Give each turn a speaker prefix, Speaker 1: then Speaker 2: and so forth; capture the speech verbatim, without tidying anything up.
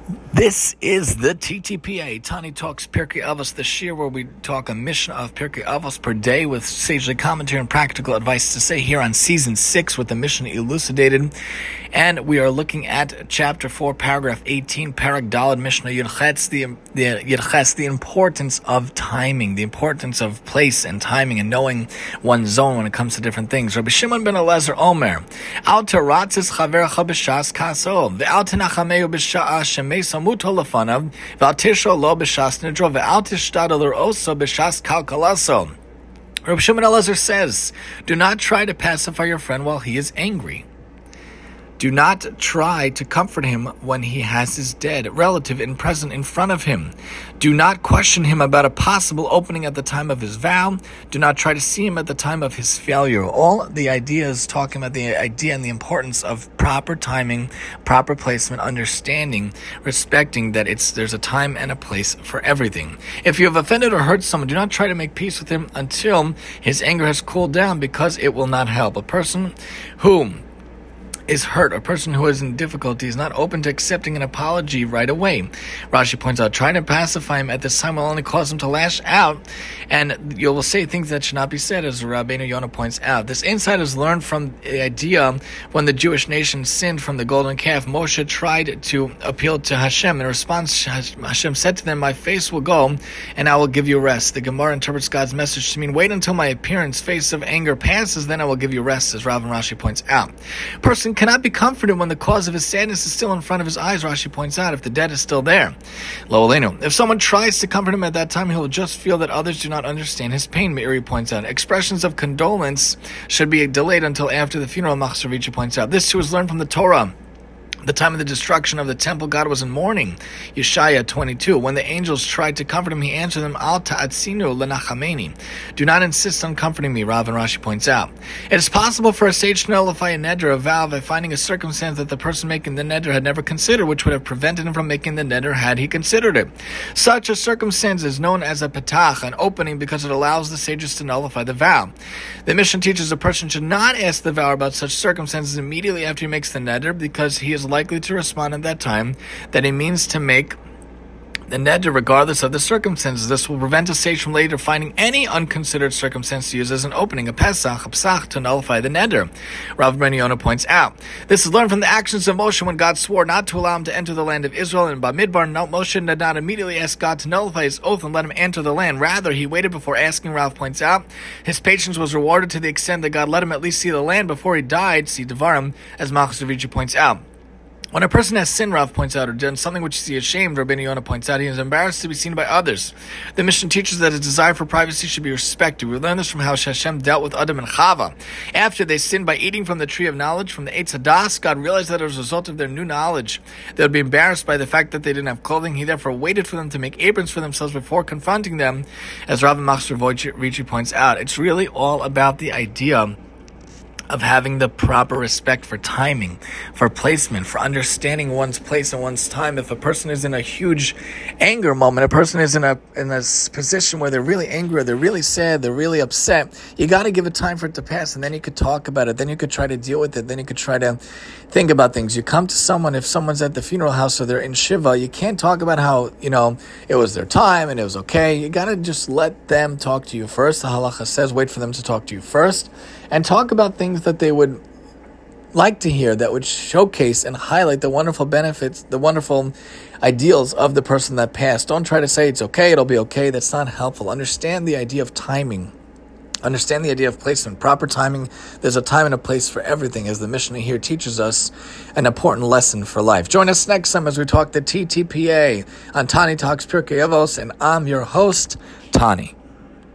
Speaker 1: This is the T T P A, Tani Talks Pirkei Avos, the shir where we talk a mission of Pirkei Avos per day with sagely commentary and practical advice to say here on season six with the mission elucidated. And we are looking at chapter four, paragraph eighteen, Parak Daled Mishnah Yudchetz, the, the, Yudchetz, the importance of timing, the importance of place and timing and knowing one's zone when it comes to different things. Rabbi Shimon ben Elazar Omer, Al teratzis chaverecha b'shas kaso, ve'al tenachameu b'sha'a shemesa muto lefanav, ve'al tisho lo b'shas nidro, ve'al tishtadel l'oso b'shas kalkalaso. Rabbi Shimon ben Elazar says, do not try to pacify your friend while he is angry. Do not try to comfort him when he has his dead relative and present in front of him. Do not question him about a possible opening at the time of his vow. Do not try to see him at the time of his failure. All the ideas talking about the idea and the importance of proper timing, proper placement, understanding, respecting that it's there's a time and a place for everything. If you have offended or hurt someone, do not try to make peace with him until his anger has cooled down, because it will not help. A person who is hurt, a person who is in difficulty is not open to accepting an apology right away. Rashi points out, trying to pacify him at this time will only cause him to lash out, and you will say things that should not be said, as Rabbeinu Yonah points out. This insight is learned from the idea when the Jewish nation sinned from the golden calf. Moshe tried to appeal to Hashem. In response, Hashem said to them, my face will go, and I will give you rest. The Gemara interprets God's message to mean, wait until my appearance, face of anger passes, then I will give you rest, as Rav and Rashi points out. Person cannot be comforted when the cause of his sadness is still in front of his eyes, Rashi points out, if the dead is still there. Lo aleinu. If someone tries to comfort him at that time, he will just feel that others do not understand his pain, Meiri points out. Expressions of condolence should be delayed until after the funeral, Machzor Vici points out. This too is learned from the Torah. The time of the destruction of the temple, God was in mourning. Yeshaya twenty-two. When the angels tried to comfort him, he answered them, Al ta'atzinu lenachameni. Do not insist on comforting me, Rav and Rashi points out. It is possible for a sage to nullify a neder, a vow, by finding a circumstance that the person making the neder had never considered, which would have prevented him from making the neder had he considered it. Such a circumstance is known as a petach, an opening, because it allows the sages to nullify the vow. The mission teaches a person should not ask the vow about such circumstances immediately after he makes the neder, because he is likely to respond at that time that he means to make the neder regardless of the circumstances. This will prevent a sage from later finding any unconsidered circumstance to use as an opening, a pesach, a psach, to nullify the neder. Rav Ben Yonah points out, this is learned from the actions of Moshe when God swore not to allow him to enter the land of Israel. And Bamidbar, Moshe did not immediately ask God to nullify his oath and let him enter the land. Rather, he waited before asking. Rav points out, his patience was rewarded to the extent that God let him at least see the land before he died, see Devarim, as Machzor Vici points out. When a person has sinned, Rav points out, or done something which he is ashamed, Rabbeinu Yonah points out, he is embarrassed to be seen by others. The mission teaches that his desire for privacy should be respected. We learn this from how Hashem dealt with Adam and Chava. After they sinned by eating from the tree of knowledge, from the Eitz Hadas, God realized that as a result of their new knowledge, they would be embarrassed by the fact that they didn't have clothing. He therefore waited for them to make aprons for themselves before confronting them, as Rav Machzor Vici points out. It's really all about the idea of having the proper respect for timing, for placement, for understanding one's place and one's time. If a person is in a huge anger moment, a person is in a in a position where they're really angry, or they're really sad, they're really upset, you got to give it time for it to pass, and then you could talk about it, then you could try to deal with it, then you could try to think about things. You come to someone, if someone's at the funeral house or they're in Shiva, you can't talk about how, you know, it was their time and it was okay. You got to just let them talk to you first. The halacha says wait for them to talk to you first, and talk about things that they would like to hear, that would showcase and highlight the wonderful benefits, the wonderful ideals of the person that passed. Don't try to say it's okay, it'll be okay. That's not helpful. Understand the idea of timing. Understand the idea of placement, proper timing. There's a time and a place for everything, as the Mishnah here teaches us an important lesson for life. Join us next time as we talk the T T P A on Tani Talks Pirkei Avos, and I'm your host, Tani.